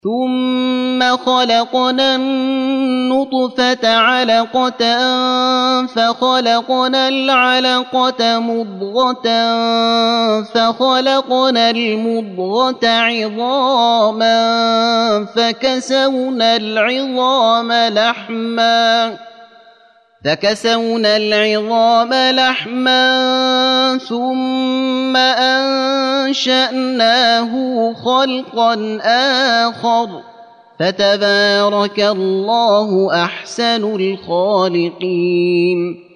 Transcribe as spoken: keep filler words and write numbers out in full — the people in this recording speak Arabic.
ثم خلقنا النطفة علقة فخلقنا العلقة مضغة فخلقنا المضغة عظاما فكسونا العظام لحما فكسونا العظام لحما ثم أنشأناه خلقا آخر فتبارك الله أحسن الخالقين.